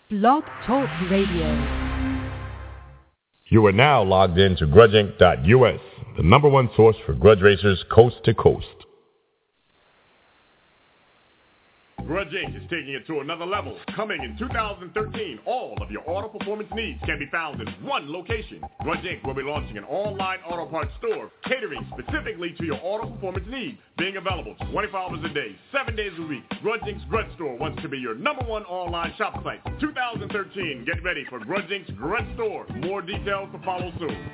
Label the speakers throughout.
Speaker 1: Blog Talk Radio.
Speaker 2: You are now logged in to GrudgeInc.us, the number one source for grudge racers coast to coast.
Speaker 3: Grudge Inc. is taking it to another level. Coming in 2013, all of your auto performance needs can be found in one location. Grudge Inc. will be launching an online auto parts store catering specifically to your auto performance needs, being available 24 hours a day, 7 days a week. Grudge Inc.'s Grudge Store wants to be your number one online shop site. 2013, get ready for Grudge Inc.'s Grudge Store. More details to follow soon.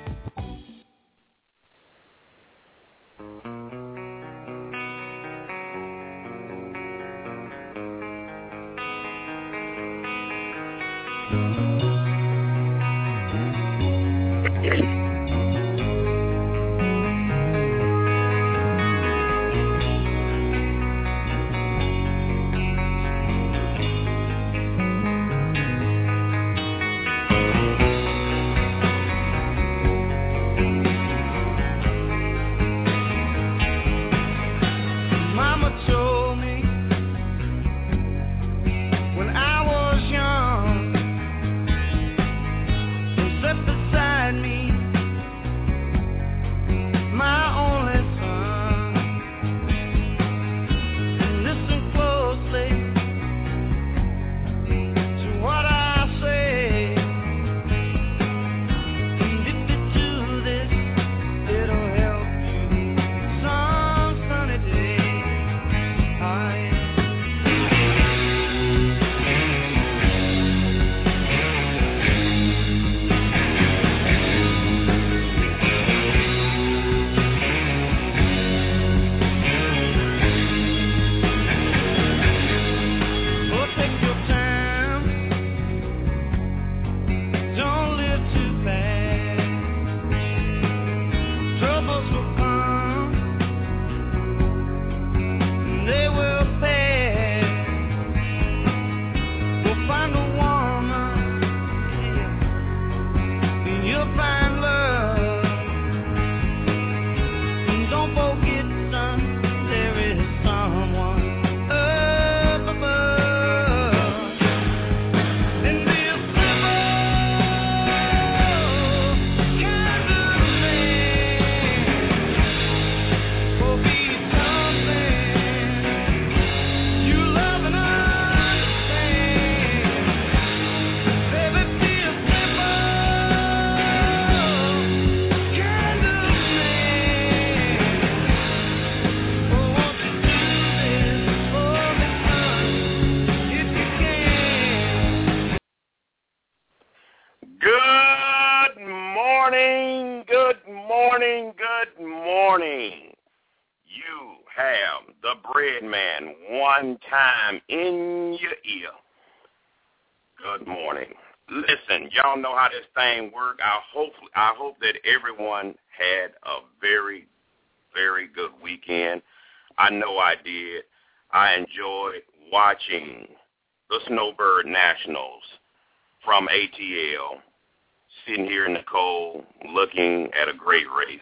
Speaker 4: I hope that everyone had a very, very good weekend. I know I did. I enjoyed watching the Snowbird Nationals from ATL, sitting here in the cold, looking at a great race.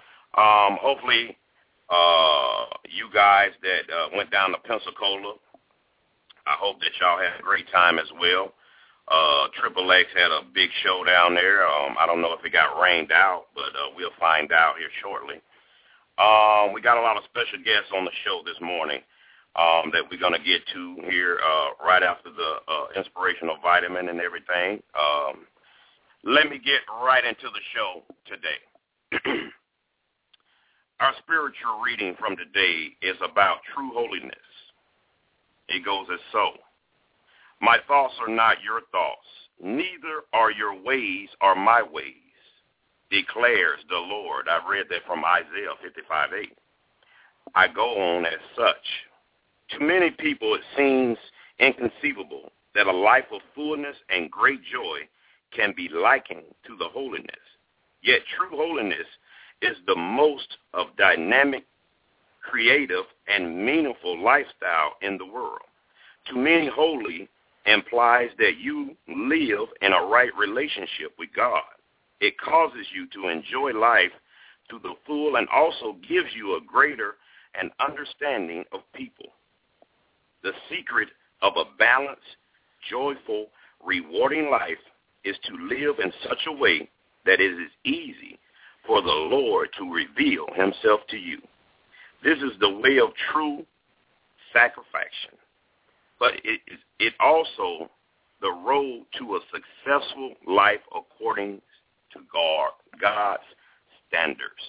Speaker 4: Hopefully, you guys that went down to Pensacola, I hope that y'all had a great time as well. Triple X had a big show down there. I don't know if it got rained out, but we'll find out here shortly. We got a lot of special guests on the show this morning that we're going to get to here right after the inspirational vitamin and everything. Let me get right into the show today. Our spiritual reading from today is about true holiness. It goes as so. My thoughts are not your thoughts, neither are your ways are my ways, declares the Lord. I've read that from Isaiah 55:8. I go on as such. To many people it seems inconceivable that a life of fullness and great joy can be likened to the holiness. Yet true holiness is the most of dynamic, creative, and meaningful lifestyle in the world. To many, holy implies that you live in a right relationship with God. It causes you to enjoy life to the full and also gives you a greater and understanding of people. The secret of a balanced, joyful rewarding life is to live in such a way that it is easy for the Lord to reveal himself to you. This is the way of true satisfaction, but it also the road to a successful life according to God's standards.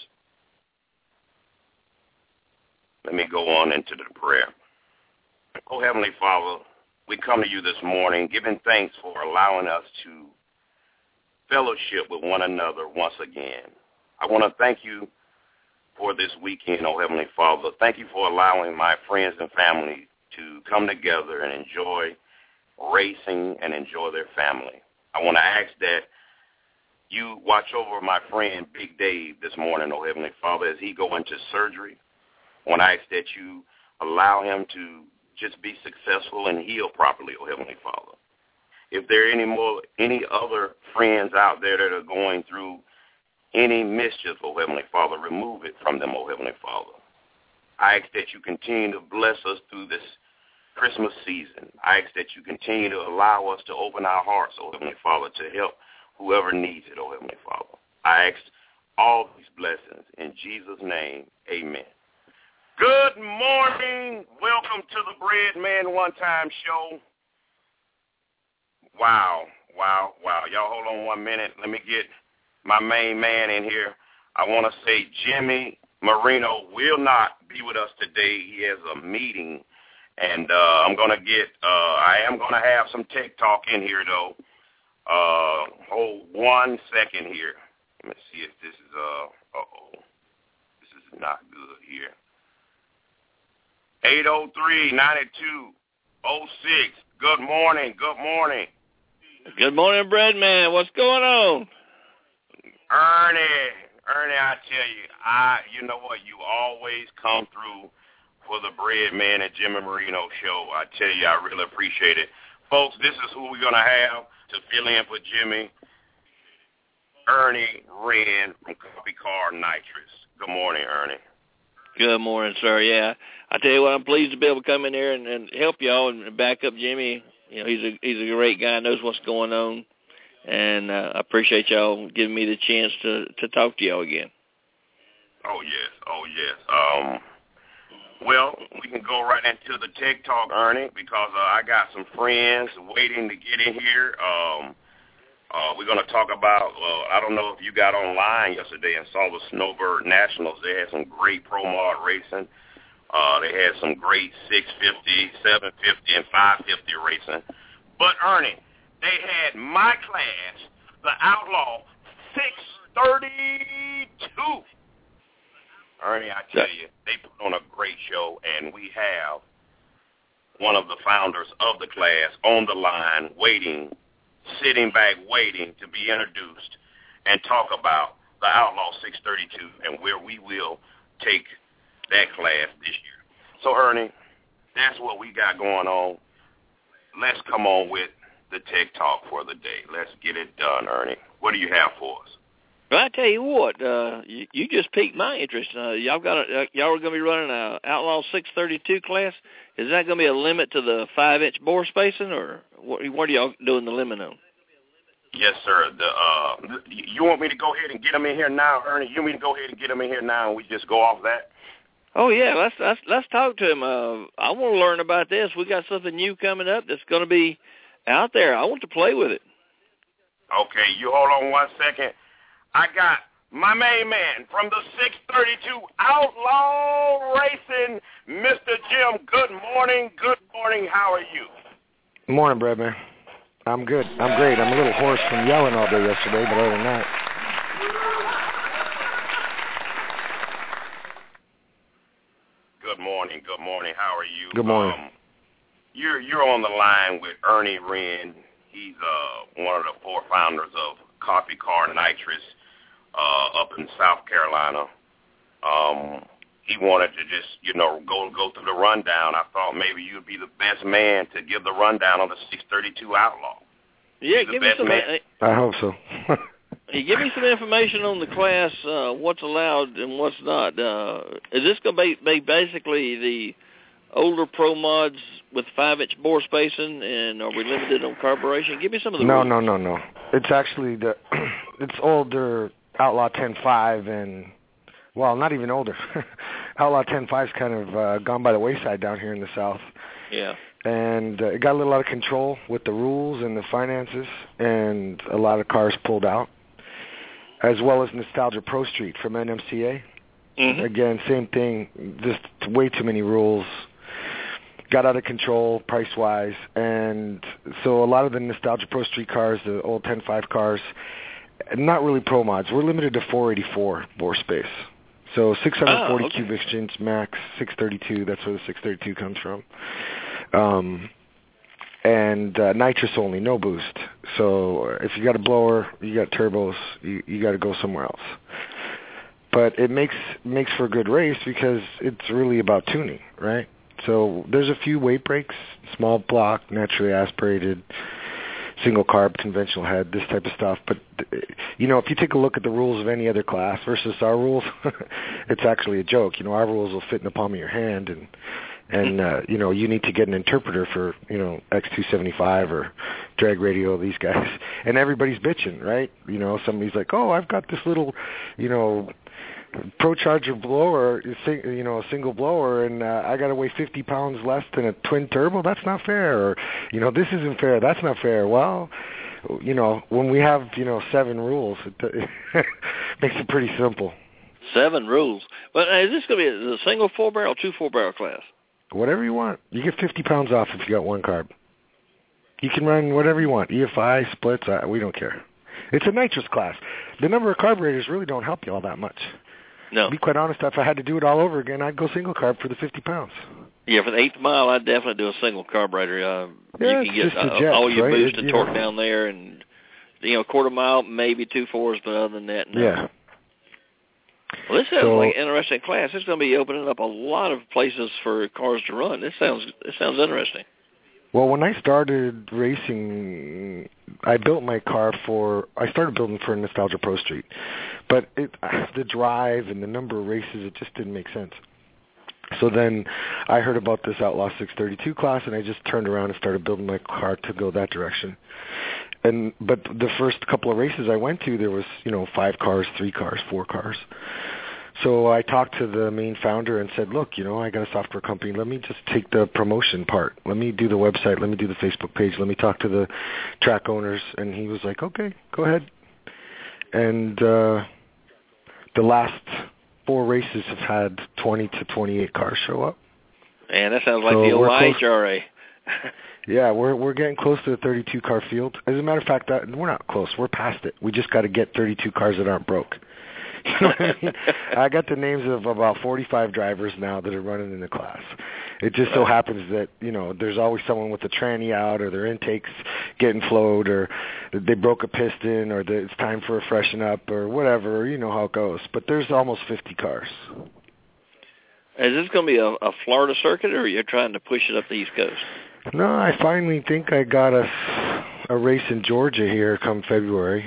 Speaker 4: Let me go on into the prayer. Oh, Heavenly Father, we come to you this morning giving thanks for allowing us to fellowship with one another once again. I want to thank you for this weekend, oh Heavenly Father. Thank you for allowing my friends and family to come together and enjoy racing and enjoy their family. I want to ask that you watch over my friend Big Dave this morning, oh Heavenly Father, as he go into surgery. I want to ask that you allow him to just be successful and heal properly, oh Heavenly Father. If there are any other friends out there that are going through any mischief, oh Heavenly Father, remove it from them, oh Heavenly Father. I ask that you continue to bless us through this Christmas season. I ask that you continue to allow us to open our hearts, oh Heavenly Father, to help whoever needs it, oh Heavenly Father. I ask all these blessings in Jesus' name, amen. Good morning. Welcome to the Bread Man One Time Show. Wow. Y'all hold on 1 minute. Let me get my main man in here. I want to say Jimmy Marino will not be with us today. He has a meeting, and I am going to have some tech talk in here, though. Hold 1 second here. Let me see if this is, this is not good here. 803-9206. Good morning.
Speaker 5: Good morning, Bread Man. What's going on?
Speaker 4: Ernie, I tell you, you know what? You always come through for the Bread Man and Jimmy Marino show. I tell you, I really appreciate it. Folks, this is who we're going to have to fill in for Jimmy. Ernie Wren from Coffee Car Nitrous. Good morning, Ernie.
Speaker 5: Good morning, sir. Yeah, I tell you what, I'm pleased to be able to come in there and help y'all and back up Jimmy. You know, he's a great guy, knows what's going on, and I appreciate y'all giving me the chance to talk to y'all again.
Speaker 4: Oh yes. Well, we can go right into the tech talk, Ernie, because I got some friends waiting to get in here. We're going to talk about, I don't know if you got online yesterday and saw the Snowbird Nationals. They had some great Pro Mod racing. They had some great 650, 750, and 550 racing. But, Ernie, they had my class, the Outlaw 632. Ernie, I tell you, they put on a great show, and we have one of the founders of the class on the line sitting back waiting to be introduced and talk about the Outlaw 632 and where we will take that class this year. So, Ernie, that's what we got going on. Let's come on with the tech talk for the day. Let's get it done, Ernie. What do you have for us?
Speaker 5: Well, I tell you what, you just piqued my interest. Y'all are going to be running an Outlaw 632 class. Is that going to be a limit to the 5-inch bore spacing, or what are y'all doing the limit on?
Speaker 4: Yes, sir. You want me to go ahead and get them in here now, Ernie? You want me to go ahead and get them in here now, and we just go off that?
Speaker 5: Oh yeah, let's talk to him. I want to learn about this. We got something new coming up that's going to be out there. I want to play with it.
Speaker 4: Okay, you hold on 1 second. I got my main man from the 632 Outlaw Racing, Mr. Jim. Good morning. How are you?
Speaker 6: Good morning, Bradman. I'm good. I'm great. I'm a little hoarse from yelling all day yesterday, but other than that.
Speaker 4: Good morning. How are you?
Speaker 6: Good morning.
Speaker 4: You're on the line with Ernie Wren. He's one of the 4 founders of Coffee Car Nitrous up in South Carolina. He wanted to just, go through the rundown. I thought maybe you'd be the best man to give the rundown on the 632 Outlaw.
Speaker 5: Yeah, give me some.
Speaker 6: I hope so.
Speaker 5: Give me some information on the class, what's allowed and what's not. Is this going to be basically older Pro Mods with 5-inch bore spacing, and are we limited on carburation? Give me some of the
Speaker 6: No.
Speaker 5: rules.
Speaker 6: It's actually it's older Outlaw 10.5 and, well, not even older. Outlaw 10.5's kind of gone by the wayside down here in the South.
Speaker 5: Yeah.
Speaker 6: And it got a little out of control with the rules and the finances, and a lot of cars pulled out, as well as Nostalgia Pro Street from NMCA.
Speaker 5: Mm-hmm.
Speaker 6: Again, same thing, just way too many rules. Got out of control price-wise, and so a lot of the Nostalgia Pro Street cars, the old 10.5 cars, not really Pro Mods. We're limited to 484 bore space. So 640 cubic inch max, 632, that's where the 632 comes from. And nitrous only, no boost. So if you got a blower, you got turbos, you got to go somewhere else. But it makes for a good race because it's really about tuning, right? So there's a few weight breaks, small block, naturally aspirated, single carb, conventional head, this type of stuff. But, you know, if you take a look at the rules of any other class versus our rules, it's actually a joke. You know, our rules will fit in the palm of your hand, and you know, you need to get an interpreter for, you know, X275 or Drag Radio, these guys. And everybody's bitching, right? You know, somebody's like, oh, I've got this little, you know, ProCharger blower, you know, a single blower, and I got to weigh 50 pounds less than a twin turbo. That's not fair. Or, you know, this isn't fair. That's not fair. Well, you know, when we have, you know, 7 rules, it makes it pretty simple.
Speaker 5: 7 rules. But is this going to be a single 4-barrel, 2 4-barrel class?
Speaker 6: Whatever you want. You get 50 pounds off if you got one carb. You can run whatever you want. EFI, splits, we don't care. It's a nitrous class. The number of carburetors really don't help you all that much.
Speaker 5: No.
Speaker 6: To be quite honest, if I had to do it all over again, I'd go single carb for the 50 pounds.
Speaker 5: Yeah, for the 8th mile, I'd definitely do a single carburetor.
Speaker 6: Yeah,
Speaker 5: you can get
Speaker 6: just the jets,
Speaker 5: all your
Speaker 6: right?
Speaker 5: boost and torque down there, and, you know, quarter mile, maybe 2.4s, but other than that, no.
Speaker 6: Yeah.
Speaker 5: Well, this sounds like an interesting class. It's going to be opening up a lot of places for cars to run. This sounds interesting.
Speaker 6: Well, when I started racing, I started building for Nostalgia Pro Street. But the drive and the number of races, it just didn't make sense. So then I heard about this Outlaw 632 class, and I just turned around and started building my car to go that direction. But the first couple of races I went to, there was, you know, 5 cars, 3 cars, 4 cars. So I talked to the main founder and said, look, you know, I got a software company. Let me just take the promotion part. Let me do the website. Let me do the Facebook page. Let me talk to the track owners. And he was like, okay, go ahead. And the last 4 races have had 20 to 28 cars show up.
Speaker 5: Man, that sounds like the old IHRA.
Speaker 6: Yeah, we're getting close to the 32-car field. As a matter of fact, we're not close. We're past it. We just got to get 32 cars that aren't broke. You know what I mean? I got the names of about 45 drivers now that are running in the class. It just so happens that, you know, there's always someone with a tranny out, or their intake's getting flowed, or they broke a piston, or it's time for a freshen up, or whatever. You know how it goes. But there's almost 50 cars.
Speaker 5: Is this going to be a Florida circuit, or are you trying to push it up the East Coast?
Speaker 6: No, I finally think I got a race in Georgia here come February.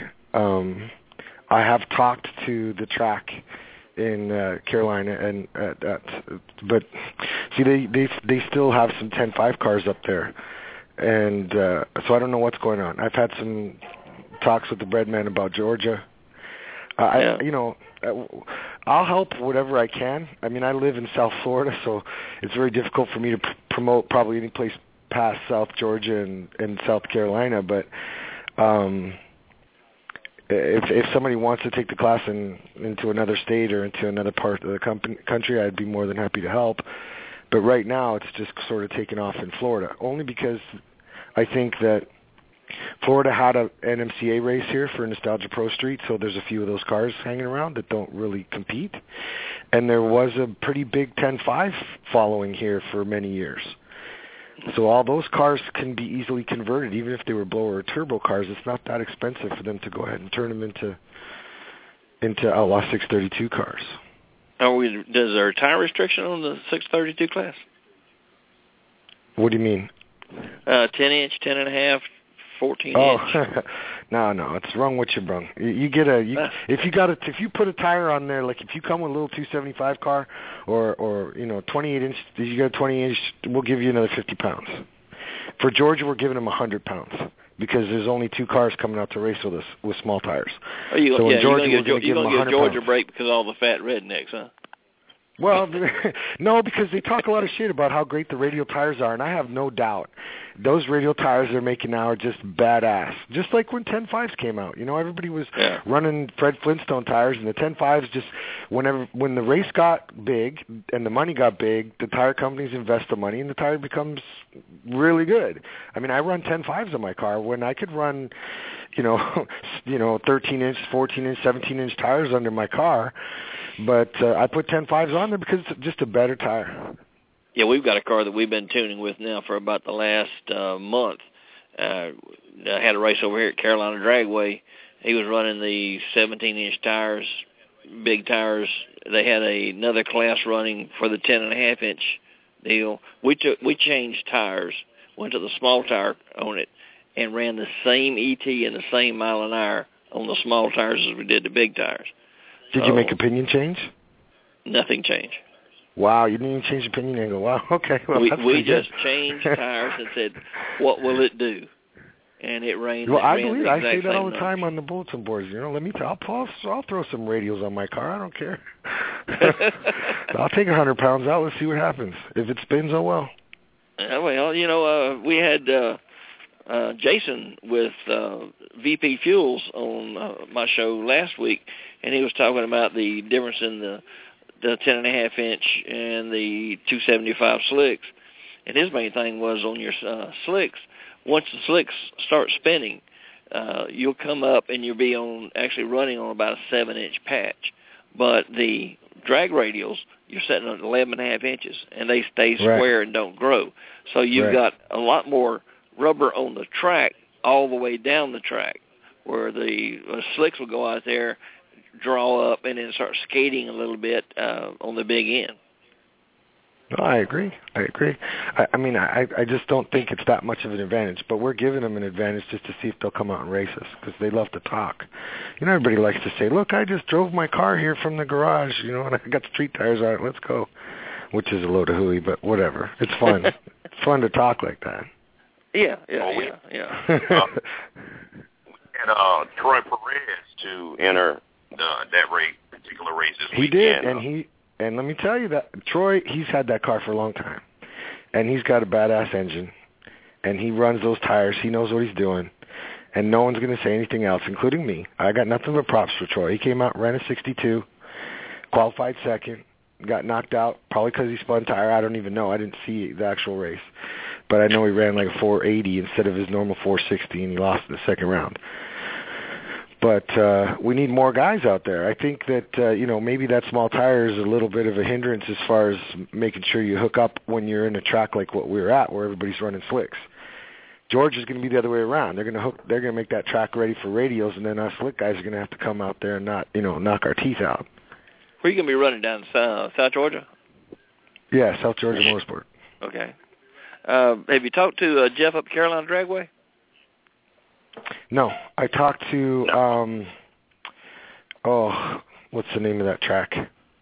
Speaker 6: I have talked to the track in Carolina, and but see, they still have some 10.5 cars up there, and so I don't know what's going on. I've had some talks with the breadman about Georgia. You know, I'll help whatever I can. I mean, I live in South Florida, so it's very difficult for me to promote probably any place past South Georgia and South Carolina, but if somebody wants to take the class into another state or into another part of the country, I'd be more than happy to help. But right now, it's just sort of taken off in Florida, only because I think that Florida had an NMCA race here for Nostalgia Pro Street, so there's a few of those cars hanging around that don't really compete. And there was a pretty big 10.5 following here for many years. So all those cars can be easily converted, even if they were blower or turbo cars. It's not that expensive for them to go ahead and turn them into Outlaw 632 cars.
Speaker 5: Is there a tire restriction on the 632 class?
Speaker 6: What do you mean?
Speaker 5: 10-inch, 10.5, 14-inch.
Speaker 6: No, it's wrong what you brung. You get if you put a tire on there, like if you come with a little 275 car or 28-inch, you got a 20-inch, we'll give you another 50 pounds. For Georgia, we're giving him 100 pounds because there's only 2 cars coming out to race with us with small tires.
Speaker 5: Oh, you're
Speaker 6: going
Speaker 5: to give Georgia a break because of all the fat rednecks, huh?
Speaker 6: Well, no, because they talk a lot of shit about how great the radial tires are, and I have no doubt those radial tires they're making now are just badass. Just like when 10.5s came out, everybody was running Fred Flintstone tires, and the 10.5s just when the race got big and the money got big, the tire companies invest the money, and the tire becomes really good. I mean, I run 10.5s on my car when I could run, 13-inch, 14-inch, 17-inch tires under my car. But I put 10.5s on there because it's just a better tire.
Speaker 5: Yeah, we've got a car that we've been tuning with now for about the last month. I had a race over here at Carolina Dragway. He was running the 17-inch tires, big tires. They had another class running for the 10.5-inch deal. We changed tires, went to the small tire on it, and ran the same ET and the same mile an hour on the small tires as we did the big tires.
Speaker 6: Did you make a pinion change?
Speaker 5: Nothing changed.
Speaker 6: Wow, you didn't even change the pinion angle. Wow, okay. Well,
Speaker 5: we just changed tires and said, what will it do? And it ran.
Speaker 6: Well, I believe I say that all the time on the bulletin boards. I'll throw some radials on my car. I don't care. I'll take 100 pounds out. Let's see what happens. If it spins, oh well.
Speaker 5: Well, we had Jason with VP Fuels on my show last week, and he was talking about the difference in the 10.5-inch and the 275 slicks. And his main thing was on your slicks. Once the slicks start spinning, you'll come up and you'll be actually running on about a 7-inch patch. But the drag radials, you're setting at 11.5 inches, and they stay square and don't grow. So you've got a lot more rubber on the track all the way down the track, where the slicks will go out there, draw up, and then start skating a little bit on the big end.
Speaker 6: No, I agree. I mean, I just don't think it's that much of an advantage, but we're giving them an advantage just to see if they'll come out and race us, because they love to talk. Everybody likes to say, look, I just drove my car here from the garage, and I got street tires on it, let's go, which is a load of hooey, but whatever. It's fun. It's fun to talk like that.
Speaker 5: Yeah.
Speaker 4: We had Troy Perez to enter that particular race this weekend.
Speaker 6: He did, and let me tell you that Troy, he's had that car for a long time, and he's got a badass engine, and he runs those tires. He knows what he's doing, and no one's going to say anything else, including me. I got nothing but props for Troy. He came out, ran a 62, qualified second, got knocked out, probably because he spun tire. I don't even know. I didn't see the actual race. But I know he ran like a 480 instead of his normal 460, and he lost in the second round. But we need more guys out there. I think that, maybe that small tire is a little bit of a hindrance as far as making sure you hook up when you're in a track like what we're at, where everybody's running slicks. Georgia's going to be the other way around. They're going to make that track ready for radials, and then us slick guys are going to have to come out there and not, knock our teeth out.
Speaker 5: Where are you going to be running down South Georgia?
Speaker 6: Yeah, South Georgia Motorsport.
Speaker 5: Okay. Have you talked to Jeff up Carolina Dragway?
Speaker 6: No, I talked to what's the name of that track?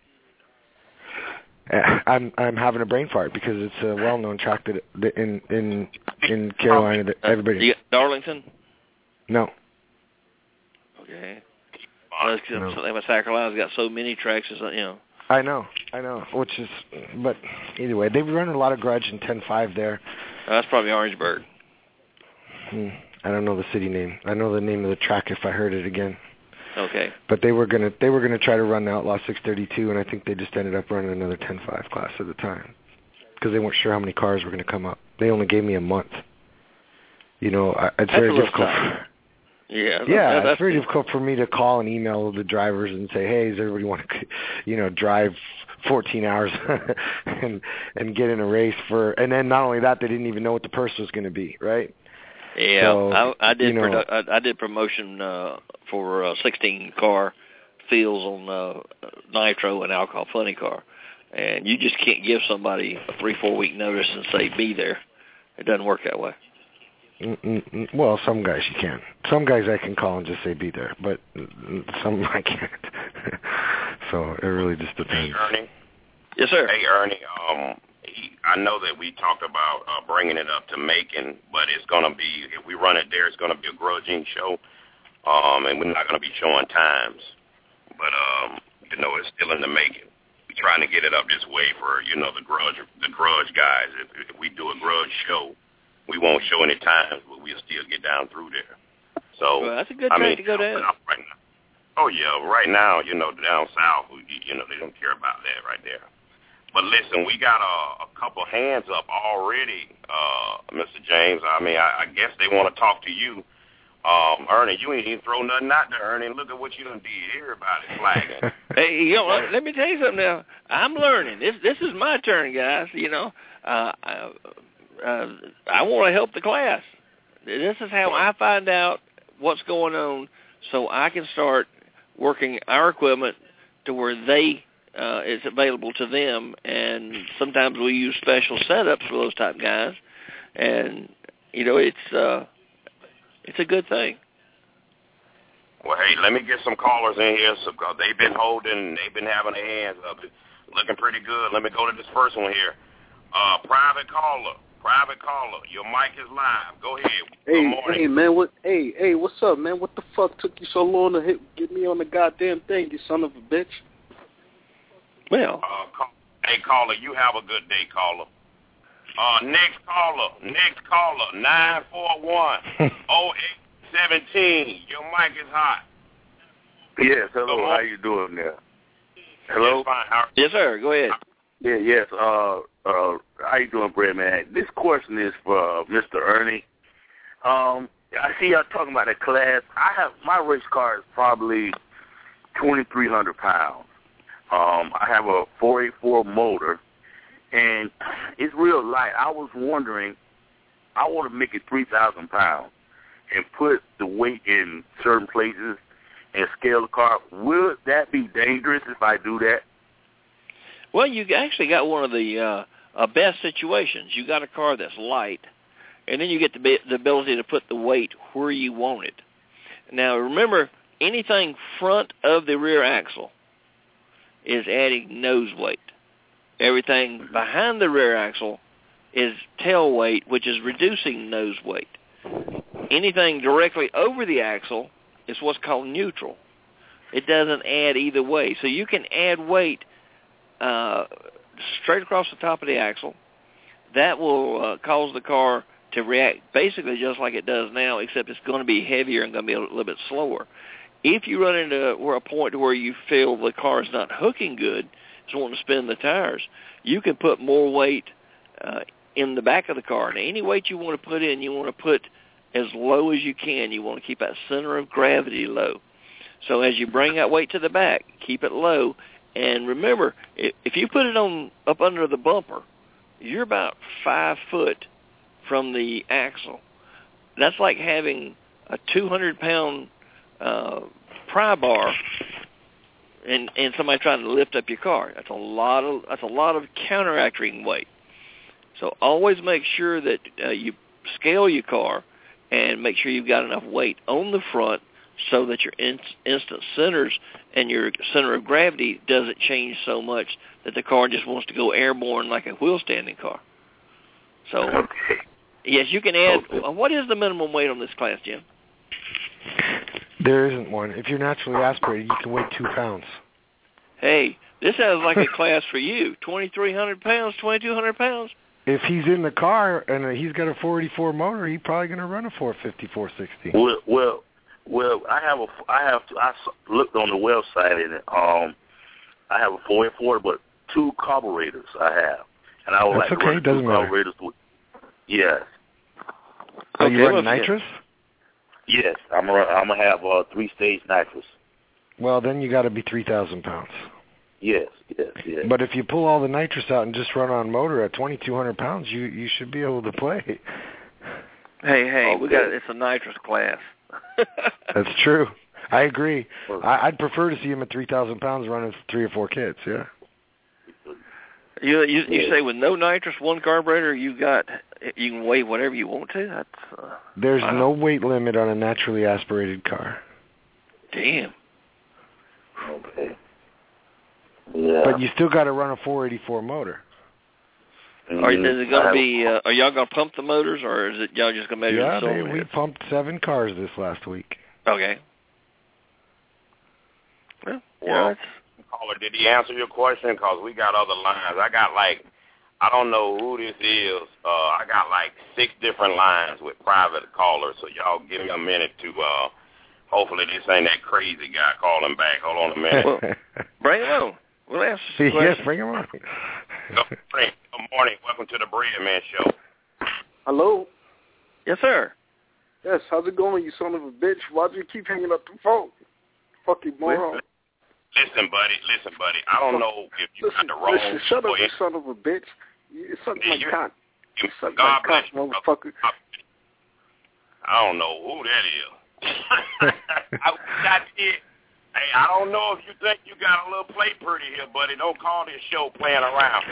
Speaker 6: I'm having a brain fart because it's a well-known track that in Carolina that everybody.
Speaker 5: Darlington?
Speaker 6: No.
Speaker 5: Okay. South Carolina's got so many tracks,
Speaker 6: I know. But anyway, they've run a lot of grudge in 10.5 there.
Speaker 5: That's probably Orangeburg.
Speaker 6: I don't know the city name. I know the name of the track if I heard it again.
Speaker 5: Okay.
Speaker 6: But they were gonna try to run the Outlaw 632, and I think they just ended up running another 10.5 class at the time because they weren't sure how many cars were going to come up. They only gave me a month. It's very difficult. It's very difficult for me to call and email the drivers and say, hey, does everybody want to, drive 14 hours and get in a race and then not only that, they didn't even know what the purse was going to be, right?
Speaker 5: Yeah, so, I did. I did promotion for 16-car fields on Nitro and Alcohol Funny Car, and you just can't give somebody a 3-4 week notice and say be there. It doesn't work that way.
Speaker 6: Well, some guys you can. Some guys I can call and just say be there, but some I can't. So it really just depends.
Speaker 4: Hey, Ernie.
Speaker 5: Yes, sir.
Speaker 4: Hey, Ernie. I know that we talked about bringing it up to Macon, but it's going to be, if we run it there, it's going to be a Grudge Inc. show, and we're not going to be showing times. But, it's still in the making. We're trying to get it up this way for, the Grudge guys. If we do a Grudge show, we won't show any times, but we'll still get down through there. So
Speaker 5: that's a good time to go down.
Speaker 4: Right now. Oh, yeah. Right now, down south, they don't care about that right there. But listen, we got a couple hands up already, Mr. James. I guess they want to talk to you. Ernie, you ain't even throw nothing out there, Ernie. Look at what you done did. Everybody's flagging.
Speaker 5: Hey, let me tell you something now. I'm learning. This is my turn, guys. I want to help the class. This is how I find out what's going on so I can start working our equipment to where it's available to them, and sometimes we use special setups for those type guys, and it's a good thing.
Speaker 4: Well, hey, let me get some callers in here because they've been having their hands up, looking pretty good. Let me go to this first one here. Private caller, your mic is live. Go ahead. Good morning.
Speaker 7: Hey man, what's up, man? What the fuck took you so long to get me on the goddamn thing, you son of a bitch?
Speaker 5: Well,
Speaker 4: hey, caller, you have a good day, caller. Next caller, 941-0817. Your mic is hot.
Speaker 8: Yes, hello. How you doing there? Hello?
Speaker 4: Yes, fine.
Speaker 5: Yes, sir. Go ahead.
Speaker 8: Yeah, yes. How you doing, Brad, man? This question is for Mr. Ernie. I see y'all talking about a class. My race car is probably 2,300 pounds. I have a 484 motor, and it's real light. I was wondering, I want to make it 3,000 pounds and put the weight in certain places and scale the car. Would that be dangerous if I do that?
Speaker 5: Well, you actually got one of the best situations. You got a car that's light, and then you get the ability to put the weight where you want it. Now, remember, anything front of the rear axle is adding nose weight. Everything behind the rear axle is tail weight, which is reducing nose weight. Anything directly over the axle is what's called neutral. It doesn't add either way. So you can add weight straight across the top of the axle. That will cause the car to react basically just like it does now, except it's going to be heavier and going to be a little bit slower. If you run into a point where you feel the car is not hooking good, it's wanting to spin the tires, you can put more weight in the back of the car. Now, any weight you want to put in, you want to put as low as you can. You want to keep that center of gravity low. So as you bring that weight to the back, keep it low. And remember, if you put it up under the bumper, you're about 5 foot from the axle. That's like having a 200-pound pry bar and somebody trying to lift up your car. That's a lot of counteracting weight. So always make sure that you scale your car and make sure you've got enough weight on the front so that your instant centers and your center of gravity doesn't change so much that the car just wants to go airborne like a wheel-standing car. So, yes, you can add. What is the minimum weight on this class, Jim?
Speaker 6: There isn't one. If you're naturally aspirated, you can weigh 2 pounds.
Speaker 5: Hey, this sounds like a class for you. 2,300 pounds, 2,200 pounds.
Speaker 6: If he's in the car and he's got a 484 motor, he's probably going to run a 450, 460.
Speaker 8: Well, I looked on the website and I have a 484, but 2 carburetors I have, and I would like to run 2 carburetors. Yes.
Speaker 6: Are you running nitrous?
Speaker 8: Yes, I'm gonna have 3-stage nitrous.
Speaker 6: Well, then you got to be 3,000 pounds.
Speaker 8: Yes.
Speaker 6: But if you pull all the nitrous out and just run on motor at 2,200 pounds, you should be able to play.
Speaker 5: Hey, it's a nitrous class.
Speaker 6: That's true. I agree. I'd prefer to see him at 3,000 pounds running 3 or 4 kids. Yeah.
Speaker 5: You say with no nitrous, 1 carburetor, you got you can weigh whatever you want to. That's
Speaker 6: there's no weight limit on a naturally aspirated car.
Speaker 5: Damn.
Speaker 8: Okay. Yeah.
Speaker 6: But you still got to run a 484 motor.
Speaker 5: Is it gonna be? Are y'all gonna pump the motors, or is it y'all just gonna measure the cylinder?
Speaker 6: Yeah, we pumped 7 cars this last week.
Speaker 5: Okay.
Speaker 4: Well, caller, did he answer your question? Because we got other lines. I don't know who this is. I got 6 different lines with private callers. So y'all give me a minute to. Hopefully this ain't that crazy guy calling back. Hold on a minute.
Speaker 5: Well, bring him on. We'll ask.
Speaker 6: Yes, bring him on.
Speaker 4: Good morning. Welcome to the Bread Man Show.
Speaker 7: Hello?
Speaker 5: Yes, sir.
Speaker 7: Yes, how's it going, you son of a bitch? Why do you keep hanging up the phone? Fucking moron.
Speaker 4: Listen, buddy. I don't know if you got the wrong...
Speaker 7: Listen, shut up, you son of a bitch. You suck my cock. You suck my cock, motherfucker.
Speaker 4: I don't know who that is. I did. Hey, I don't know if you think you got a little play pretty here, buddy. Don't call this show playing around.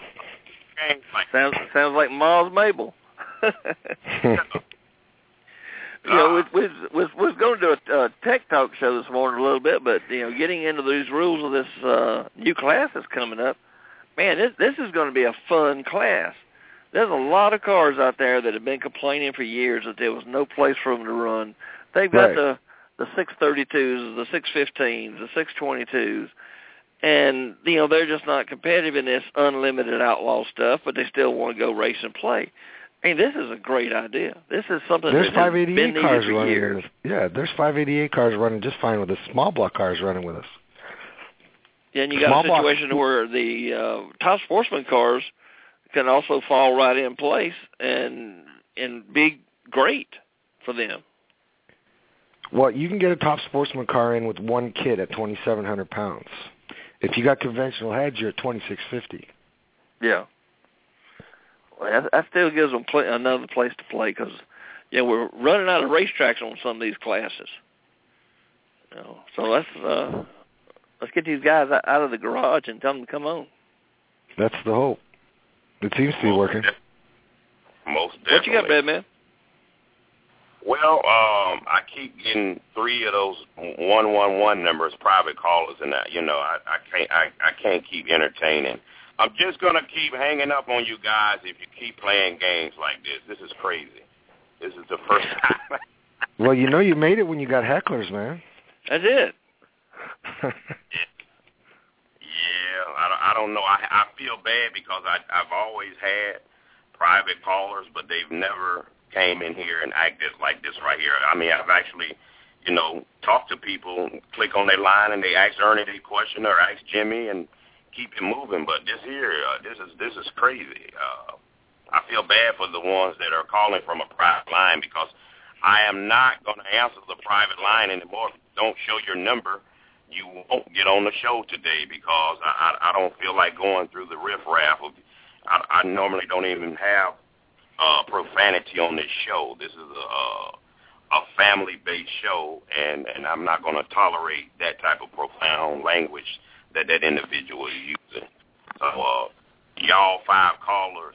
Speaker 5: Sounds like Miles Mabel. You know, we was going to do a tech talk show this morning a little bit, but getting into these rules of this new class that's coming up, man, this is going to be a fun class. There's a lot of cars out there that have been complaining for years that there was no place for them to run. They've got the 632s, the 615s, the 622s, and they're just not competitive in this unlimited outlaw stuff, but they still want to go race and play. I mean, this is a great idea. This is something
Speaker 6: there's
Speaker 5: that has been needed
Speaker 6: cars
Speaker 5: for
Speaker 6: running
Speaker 5: years.
Speaker 6: There's 588 cars running just fine with us. Small block cars running with us.
Speaker 5: Yeah, and you got a situation where the top sportsman cars can also fall right in place and be great for them.
Speaker 6: Well, you can get a top sportsman car in with one kit at 2,700 pounds. If you got conventional heads, you're at 2,650.
Speaker 5: Yeah. Well, that still gives them another place to play because, we're running out of racetracks on some of these classes. So let's get these guys out of the garage and tell them to come on.
Speaker 6: That's the hope. It seems to be working.
Speaker 4: Most definitely.
Speaker 5: What you got, Brad, man?
Speaker 4: Well, I keep getting 3 of those 111 numbers, private callers, and I can't keep entertaining. I'm just gonna keep hanging up on you guys if you keep playing games like this. This is crazy. This is the first time.
Speaker 6: Well, you made it when you got hecklers, man.
Speaker 5: That's it.
Speaker 4: Yeah, I don't know. I feel bad because I've always had private callers, but they've never came in here and acted like this right here. I mean, I've actually, talked to people, click on their line, and they ask Ernie a question or ask Jimmy and keep it moving. But this here, this is crazy. I feel bad for the ones that are calling from a private line because I am not going to answer the private line anymore. If you don't show your number, you won't get on the show today because I don't feel like going through the riffraff. I normally don't even have profanity on this show. This is a family-based show, and I'm not going to tolerate that type of profound language that individual is using. So, y'all 5 callers,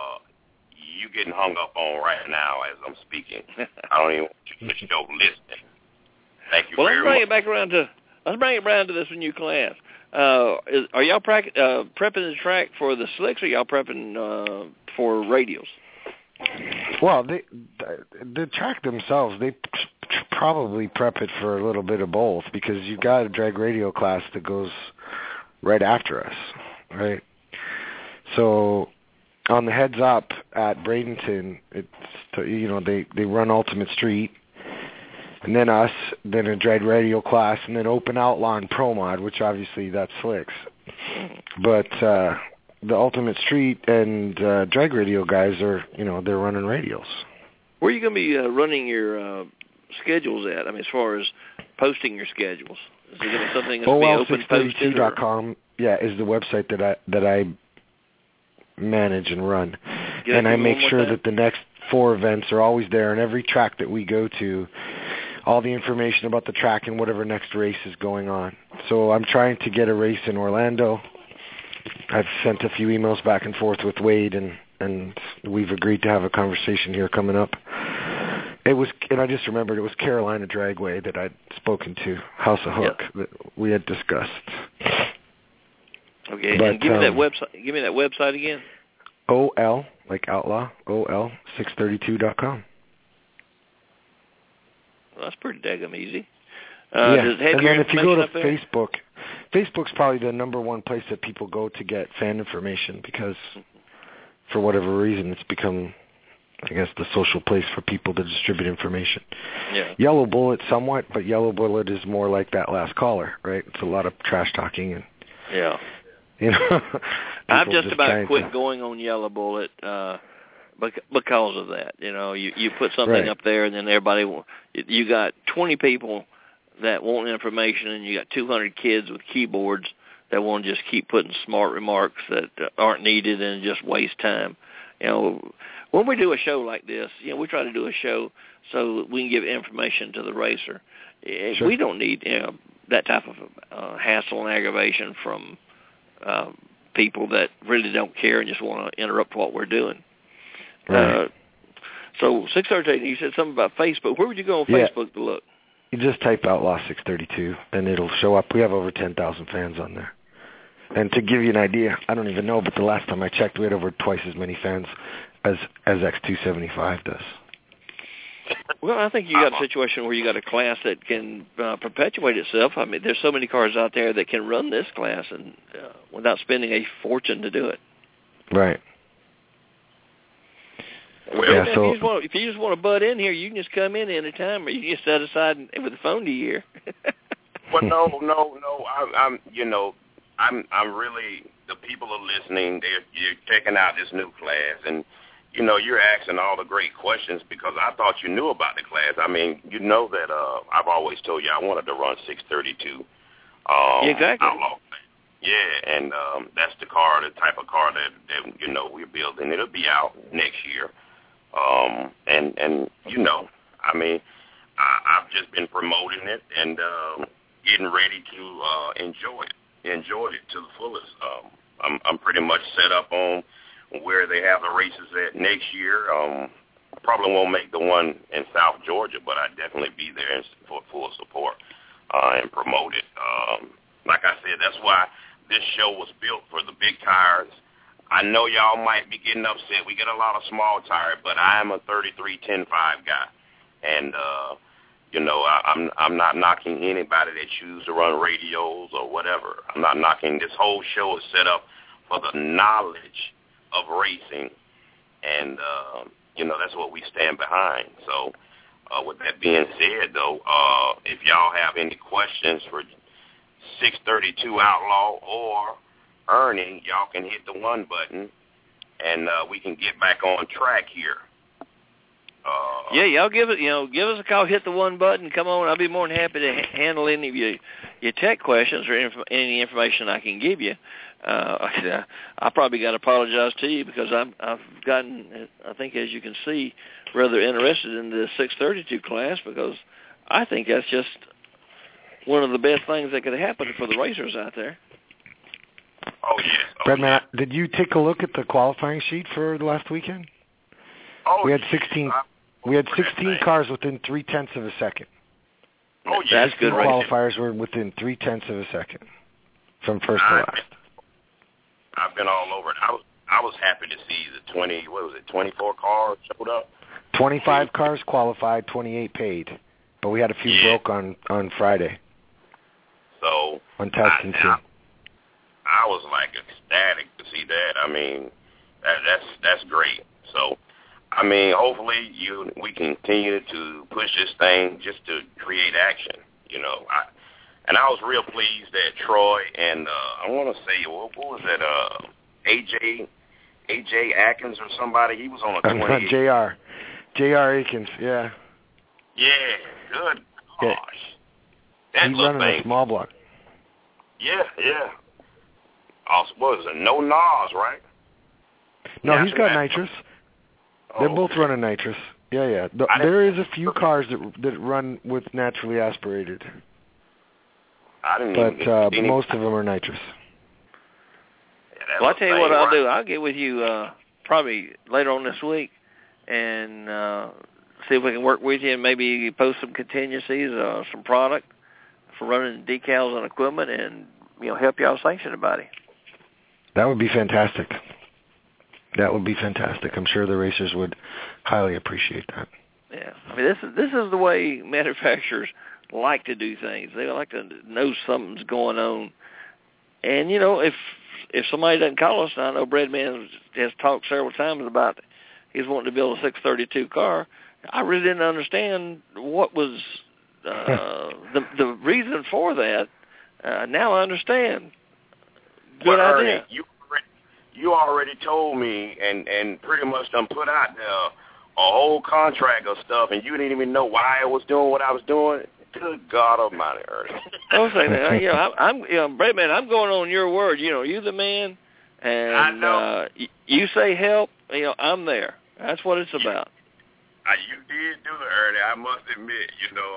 Speaker 4: you getting hung up on right now as I'm speaking. I don't even want you to show listening. Thank you very much.
Speaker 5: Let's bring it around to this new class. Are y'all prepping the track for the slicks, or y'all prepping for radials?
Speaker 6: Well, the track themselves, they probably prep it for a little bit of both because you've got a drag radio class that goes right after us, right? So on the heads up at Bradenton, it's they run Ultimate Street, and then us, then a drag radio class, and then Open Outlaw and Pro Mod, which obviously that's slicks. But the Ultimate Street and drag radio guys are, they're running radios.
Speaker 5: Where are you going to be running your schedules at? I mean, as far as posting your schedules, is there going to be something that's be open posted?
Speaker 6: OL632.com, is the website that I manage and run, and I make sure that the next 4 events are always there, and every track that we go to, all the information about the track and whatever next race is going on. So I'm trying to get a race in Orlando. I've sent a few emails back and forth with Wade, and and we've agreed to have a conversation here coming up. And I just remembered it was Carolina Dragway that I'd spoken to, House of Hook, that we had discussed.
Speaker 5: Okay, and give me that website. Give me that website again.
Speaker 6: OL, like outlaw, OL632.com.
Speaker 5: Well, that's pretty daggum easy.
Speaker 6: Yeah,
Speaker 5: does it have
Speaker 6: and
Speaker 5: your
Speaker 6: then if you go to
Speaker 5: information up there?
Speaker 6: Facebook's probably the number one place that people go to get fan information because, for whatever reason, it's become, I guess, the social place for people to distribute information.
Speaker 5: Yeah.
Speaker 6: Yellow Bullet somewhat, but Yellow Bullet is more like that last caller, right? It's a lot of trash talking and.
Speaker 5: Yeah.
Speaker 6: You know,
Speaker 5: I've just about quit going on Yellow Bullet because of that. You know, you put something up there, and then you got 20 people that want information, and you got 200 kids with keyboards that want to just keep putting smart remarks that aren't needed and just waste time. You know, when we do a show like this, you know, we try to do a show so that we can give information to the racer. Sure. We don't need that type of hassle and aggravation from people that really don't care and just want to interrupt what we're doing.
Speaker 6: Right.
Speaker 5: So 613, you said something about Facebook. Where would you go on Facebook to look?
Speaker 6: You just type Outlaw 632, and it'll show up. We have over 10,000 fans on there. And to give you an idea, I don't even know, but the last time I checked, we had over twice as many fans as X275 does.
Speaker 5: Well, I think you got a situation where you got a class that can perpetuate itself. I mean, there's so many cars out there that can run this class and without spending a fortune to do it.
Speaker 6: Right.
Speaker 5: Well, yeah, if you just want to butt in here, you can just come in any time, or you can just set aside with the phone to your ear.
Speaker 4: Well, no. I'm really, the people are listening. You're checking out this new class, and you know, you're asking all the great questions because I thought you knew about the class. I mean, you know that I've always told you I wanted to run 632.
Speaker 5: Exactly.
Speaker 4: Outlaw. Yeah, and that's the type of car that you know we're building. It'll be out next year. And you know, I mean, I've just been promoting it and getting ready to enjoy it to the fullest. I'm pretty much set up on where they have the races at next year. Probably won't make the one in South Georgia, but I'd definitely be there for full support and promote it. Like I said, that's why this show was built for the big tires. I know y'all might be getting upset. We get a lot of small tire, but I am a 33-10-5 guy. And, you know, I'm not knocking anybody that choose to run radios or whatever. I'm not knocking. This whole show is set up for the knowledge of racing. And, you know, that's what we stand behind. So with that being said, though, if y'all have any questions for 632 Outlaw or Ernie, y'all can hit the one button, and we can get back on track here.
Speaker 5: Yeah, y'all give us a call, hit the one button, come on. I'll be more than happy to handle any of your tech questions or any information I can give you. I probably got to apologize to you because I've gotten, I think as you can see, rather interested in the 632 class because I think that's just one of the best things that could happen for the racers out there.
Speaker 4: Oh, yes.
Speaker 6: Redman, did you take a look at the qualifying sheet for the last weekend?
Speaker 4: Oh,
Speaker 6: we had 16. We had 16 cars within 0.3 of a second.
Speaker 4: Oh, yeah.
Speaker 5: That's good.
Speaker 6: Qualifiers were within 0.3 of a second from first to last.
Speaker 4: I've been all over it. I was happy to see the 24 cars showed up.
Speaker 6: 25 cars qualified, 28 paid, but we had a few broke on Friday.
Speaker 4: So
Speaker 6: on testing too.
Speaker 4: I was like ecstatic to see that. I mean, that's great. So, I mean, hopefully we continue to push this thing just to create action. You know, I was real pleased that Troy and I want to say what was that? AJ Atkins or somebody. He was on a 28.
Speaker 6: J.R. Akins. Yeah.
Speaker 4: Yeah. Good gosh.
Speaker 6: He's running a small block.
Speaker 4: Yeah. What is it? No NOS, right?
Speaker 6: No, he's got nitrous. They're both running nitrous. Yeah. There is a few cars that run with naturally aspirated. But most of them are nitrous.
Speaker 5: Well, I'll tell you what I'll do. I'll get with you probably later on this week and see if we can work with you and maybe post some contingencies, some product for running decals on equipment and, help y'all sanction everybody.
Speaker 6: That would be fantastic. That would be fantastic. I'm sure the racers would highly appreciate that.
Speaker 5: Yeah. I mean, this is the way manufacturers like to do things. They like to know something's going on. And, if somebody doesn't call us, I know Breadman has talked several times about he's wanting to build a 632 car. I really didn't understand what was the reason for that. Now I understand. Good idea.
Speaker 4: Ernie, you already told me and pretty much done put out there a whole contract of stuff, and you didn't even know why I was doing what I was doing. Good God Almighty, Ernie.
Speaker 5: I was saying, I'm Breadman, I'm going on your word. You're the man, and
Speaker 4: I know.
Speaker 5: You say help. I'm there. That's what it's about.
Speaker 4: You did do it, Ernie. I must admit,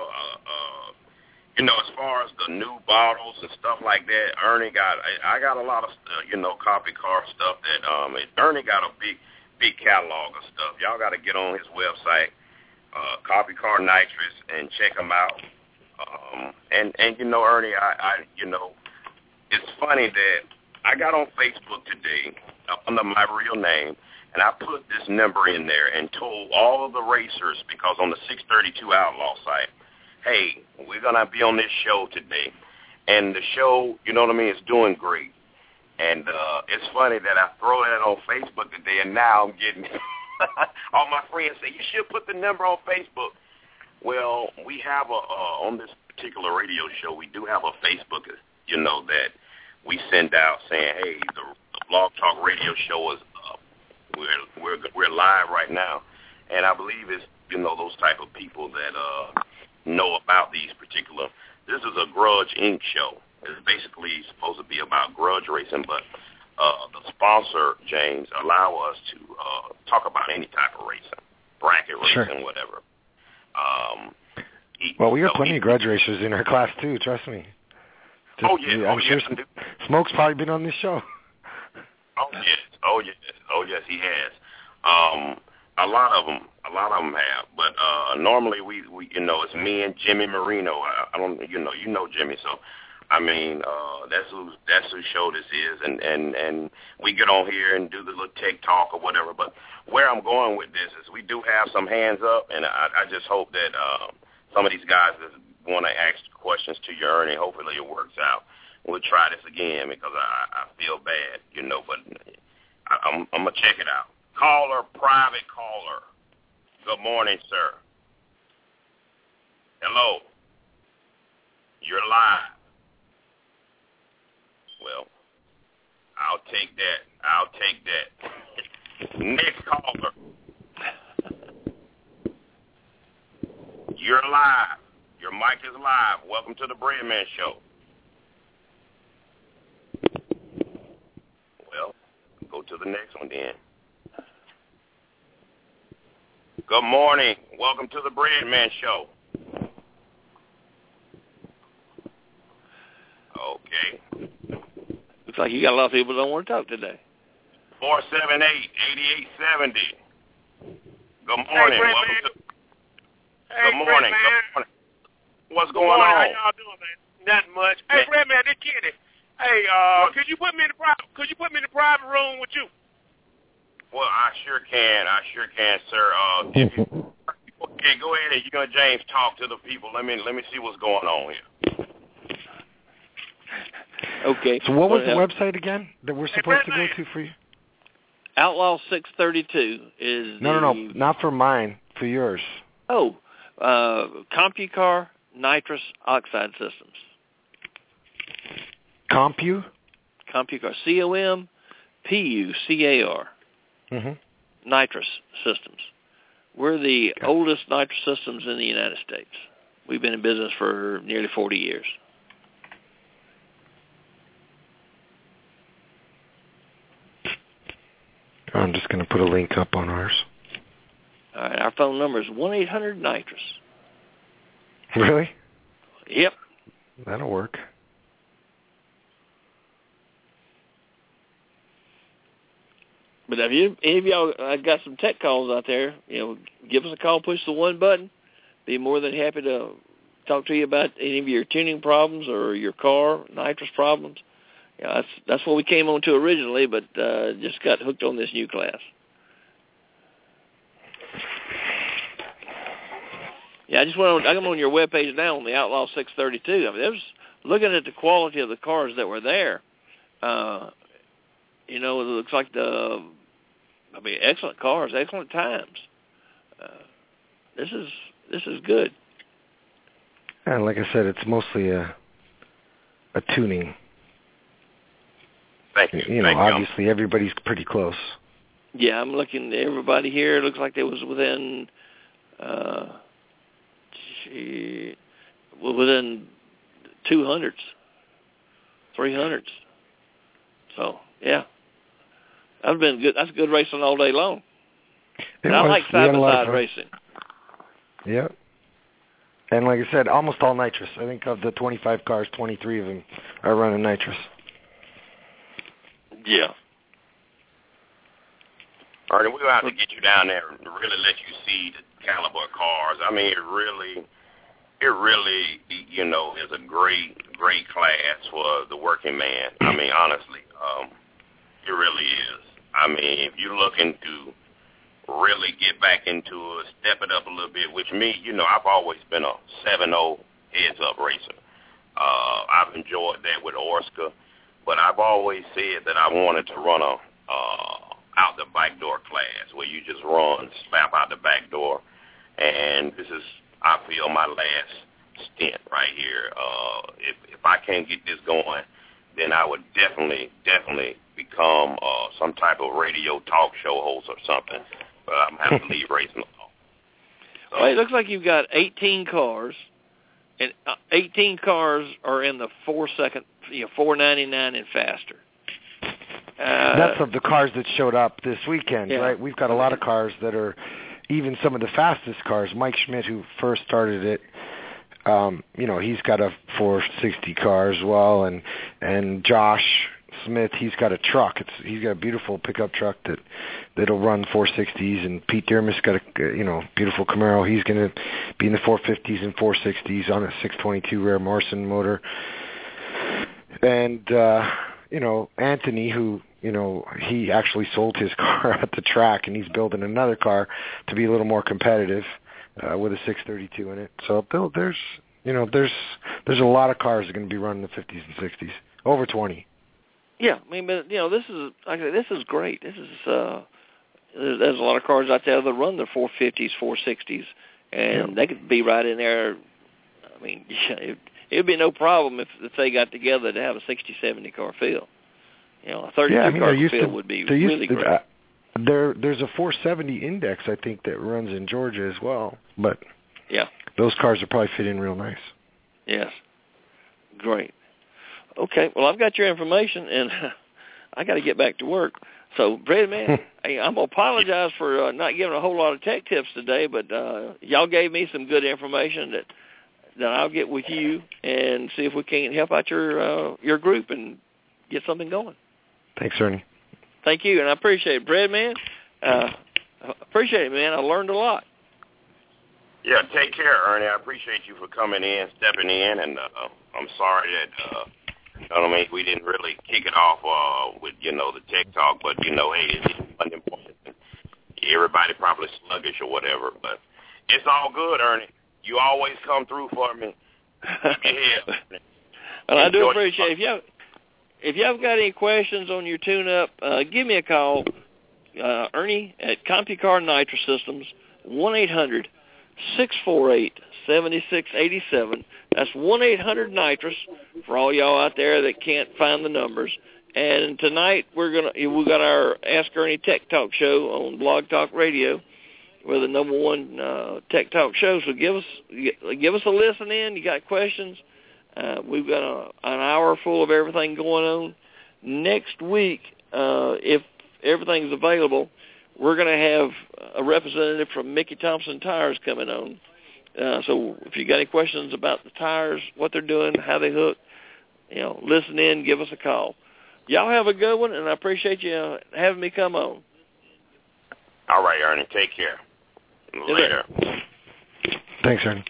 Speaker 4: as far as the new bottles and stuff like that, I got a lot of, copy car stuff that, Ernie got a big catalog of stuff. Y'all got to get on his website, Copy Car Nitrous, and check him out. And Ernie, it's funny that I got on Facebook today under my real name, and I put this number in there and told all of the racers, because on the 632 Outlaw site, hey, we're going to be on this show today. And the show, is doing great. And it's funny that I throw that on Facebook today, and now I'm getting all my friends say, you should put the number on Facebook. Well, we have on this particular radio show, we do have a Facebook, that we send out saying, hey, the Blog Talk Radio show is up. We're live right now. And I believe it's, those type of people that know about these particular. This is a Grudge Inc. show. It's basically supposed to be about grudge racing, but the sponsor, James, allow us to talk about any type of racing, bracket racing,
Speaker 6: sure.
Speaker 4: Whatever.
Speaker 6: We have plenty of grudge racers in our class, too, trust me. I'm sure Smoke's probably been on this show.
Speaker 4: Oh, yes, he has. A lot of them have, but normally we it's me and Jimmy Marino. I don't, you know Jimmy, so I mean that's who show this is, and we get on here and do the little tech talk or whatever. But where I'm going with this is we do have some hands up, and I just hope that some of these guys that want to ask questions to you, Ernie, hopefully it works out. We'll try this again because I feel bad, but I'm gonna check it out. Caller, private caller. Good morning, sir. Hello. You're live. Well, I'll take that. Next caller. You're live. Your mic is live. Welcome to the Breadman Show. Well, go to the next one then. Good morning. Welcome to the Breadman Show. Okay.
Speaker 5: Looks like you got a lot of people that don't want to talk today.
Speaker 4: 478-8870. Good morning.
Speaker 9: Hey,
Speaker 4: Welcome to.
Speaker 9: Hey,
Speaker 4: good morning.
Speaker 9: Breadman.
Speaker 4: Good morning. What's
Speaker 9: Good
Speaker 4: going
Speaker 9: morning.
Speaker 4: on?
Speaker 9: How y'all doing, man? Nothing much. Hey, Breadman, this Kenny. Hey, could you put me in the private room with you?
Speaker 4: Well, I sure can, sir. Okay, go ahead and James, talk to the people. Let me see what's going on here.
Speaker 5: Okay.
Speaker 6: So what was the website again that we're supposed to go to for you?
Speaker 5: Outlaw 632 is
Speaker 6: No, not for mine, for yours.
Speaker 5: Oh, CompuCar Nitrous Oxide Systems.
Speaker 6: CompuCar?
Speaker 5: CompuCar. Mm-hmm. Nitrous Systems. We're the oldest nitrous systems in the United States. We've been in business for nearly 40 years.
Speaker 6: I'm just going to put a link up on ours.
Speaker 5: All right, our phone number is 1-800-NITROUS.
Speaker 6: Really?
Speaker 5: Yep.
Speaker 6: That'll work.
Speaker 5: But if any of y'all got some tech calls out there, give us a call, push the one button. Be more than happy to talk to you about any of your tuning problems or your car nitrous problems. That's what we came on to originally, but just got hooked on this new class. Yeah, I'm on your webpage now on the Outlaw 632. I mean, it was looking at the quality of the cars that were there. It looks like excellent cars, excellent times. This is good.
Speaker 6: And like I said, it's mostly a tuning.
Speaker 4: Thank you.
Speaker 6: Obviously everybody's pretty close.
Speaker 5: Yeah, I'm looking at everybody here. It looks like they was within within 200s, 300s. So yeah, that's been good. That's good racing all day long. And I like side-by-side racing.
Speaker 6: Yeah. And like I said, almost all nitrous. I think of the 25 cars, 23 of them are running nitrous.
Speaker 5: Yeah.
Speaker 4: Ernie, we're going to have to get you down there and really let you see the caliber of cars. I mean, it really, is a great class for the working man. I mean, honestly, it really is. I mean, if you're looking to really get back into it, step it up a little bit, which me, I've always been a 7.0 heads-up racer. I've enjoyed that with Orska, but I've always said that I wanted to run a out the back door class where you just run, slap out the back door, and this is, I feel, my last stint right here. If I can't get this going, then I would definitely become some type of radio talk show host or something. But I'm going to have to leave racing alone. So,
Speaker 5: well, it looks like you've got 18 cars, and 18 cars are in the 499 and faster.
Speaker 6: That's of the cars that showed up this weekend,
Speaker 5: yeah.
Speaker 6: Right? We've got a lot of cars that are even some of the fastest cars. Mike Schmidt, who first started it, he's got a 460 car as well, and Josh Smith, he's got a truck. He's got a beautiful pickup truck that'll run 460s, and Pete Dermis got a beautiful Camaro. He's going to be in the 450s and 460s on a 622 Rare Morrison motor. And Anthony, who he actually sold his car at the track, and he's building another car to be a little more competitive with a 632 in it. So there's a lot of cars that are going to be running the 50s and 60s, over 20.
Speaker 5: Yeah, I mean, but this is great. This is there's a lot of cars out there that run the 450s, 460s, and they could be right in there. I mean, it'd be no problem if they got together to have a 60, 70 car field. A 32 car field would be really great.
Speaker 6: There's a 470 Index, I think, that runs in Georgia as well. But
Speaker 5: yeah,
Speaker 6: those cars will probably fit in real nice.
Speaker 5: Yes, great. Okay, well, I've got your information, and I got to get back to work. So, Brad, man, I'm going to apologize for not giving a whole lot of tech tips today, but y'all gave me some good information that I'll get with you and see if we can't help out your group and get something going.
Speaker 6: Thanks, Ernie.
Speaker 5: Thank you, and I appreciate it. Brad, man, appreciate it, man. I learned a lot.
Speaker 4: Yeah, take care, Ernie. I appreciate you for coming in, stepping in, and I'm sorry that we didn't really kick it off with the tech talk, but hey, it's unimportant. Everybody probably sluggish or whatever, but it's all good, Ernie. You always come through for me. Keep your head.
Speaker 5: Well, I do appreciate it. If y'all got any questions on your tune-up, give me a call, Ernie at CompuCar Nitro Systems, 1-800-648-7687. That's 1-800-NITROS for all y'all out there that can't find the numbers. And tonight we got our Ask Ernie Tech Talk show on Blog Talk Radio. We're the number one tech talk show. So give us a listen in. You got questions? We've got an hour full of everything going on. Next week, if everything's available, we're going to have a representative from Mickey Thompson Tires coming on. So if you got any questions about the tires, what they're doing, how they hook, listen in, give us a call. Y'all have a good one, and I appreciate you having me come on.
Speaker 4: All right, Ernie. Take care. Later.
Speaker 6: Thanks, Ernie.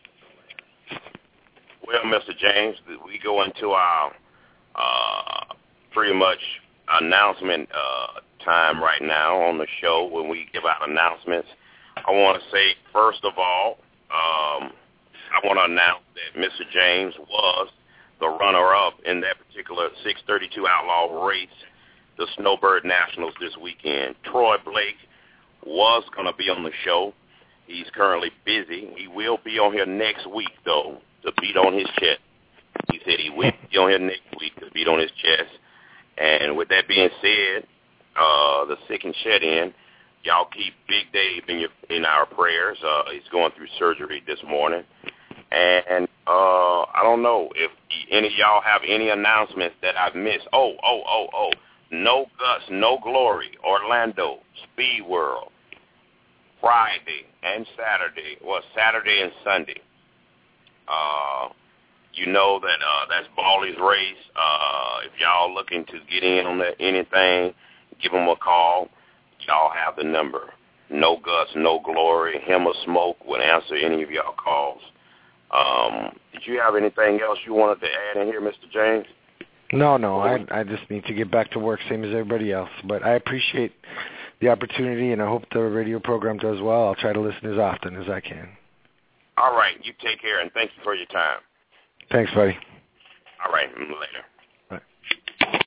Speaker 4: Well, Mr. James, we go into our pretty much announcement time right now on the show when we give out announcements. I want to say, first of all, I want to announce that Mr. James was the runner-up in that particular 632 Outlaw race, the Snowbird Nationals this weekend. Troy Blake was going to be on the show. He's currently busy. He will be on here next week, though, to beat on his chest. He said he will be on here next week to beat on his chest. And with that being said, the sick and shed in, y'all keep Big Dave in our prayers. He's going through surgery this morning. And I don't know if any of y'all have any announcements that I've missed. No Guts, No Glory, Orlando, Speed World, Friday and Saturday. Well, Saturday and Sunday. You know that that's Bally's race. If y'all looking to get in on anything, give them a call. Y'all have the number. No Guts, No Glory. Him or Smoke will answer any of y'all calls. Did you have anything else you wanted to add in here, Mr. James?
Speaker 6: No. I just need to get back to work, same as everybody else. But I appreciate the opportunity, and I hope the radio program does well. I'll try to listen as often as I can.
Speaker 4: All right. You take care, and thank you for your time.
Speaker 6: Thanks, buddy.
Speaker 4: All right. Later.
Speaker 6: Bye.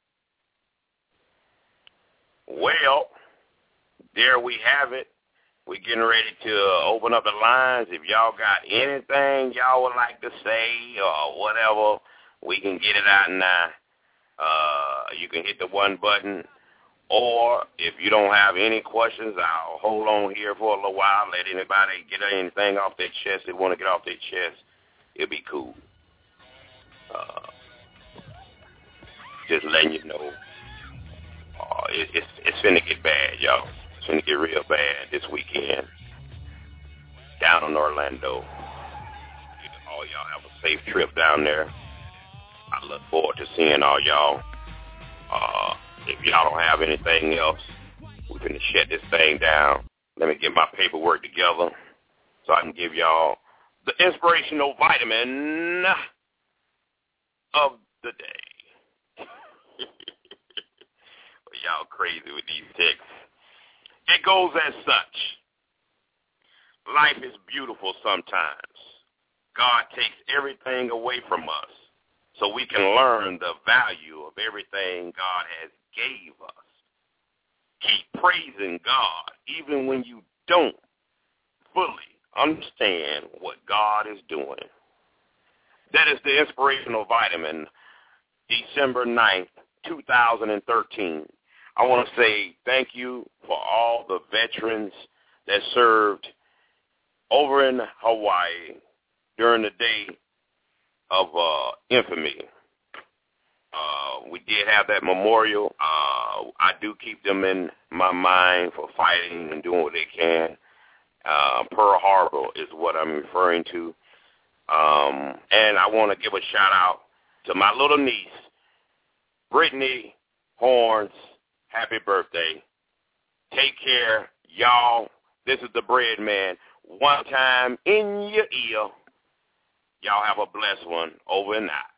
Speaker 4: Well, there we have it. We're getting ready to open up the lines. If y'all got anything y'all would like to say or whatever, we can get it out now. You can hit the one button. Or if you don't have any questions, I'll hold on here for a little while. Let anybody get anything off their chest they want to get off their chest. It'll be cool. Just letting you know. It's finna get bad, y'all. It's going to get real bad this weekend down in Orlando. All y'all have a safe trip down there. I look forward to seeing all y'all. If y'all don't have anything else, we're going to shut this thing down. Let me get my paperwork together so I can give y'all the inspirational vitamin of the day. Y'all crazy with these texts. It goes as such. Life is beautiful sometimes. God takes everything away from us so we can learn the value of everything God has gave us. Keep praising God even when you don't fully understand what God is doing. That is the inspirational vitamin, December 9th, 2013. I want to say thank you for all the veterans that served over in Hawaii during the day of infamy. We did have that memorial. I do keep them in my mind for fighting and doing what they can. Pearl Harbor is what I'm referring to. And I want to give a shout-out to my little niece, Brittany Horns. Happy birthday. Take care, y'all. This is the Bread Man. One time in your ear. Y'all have a blessed one. Over and out.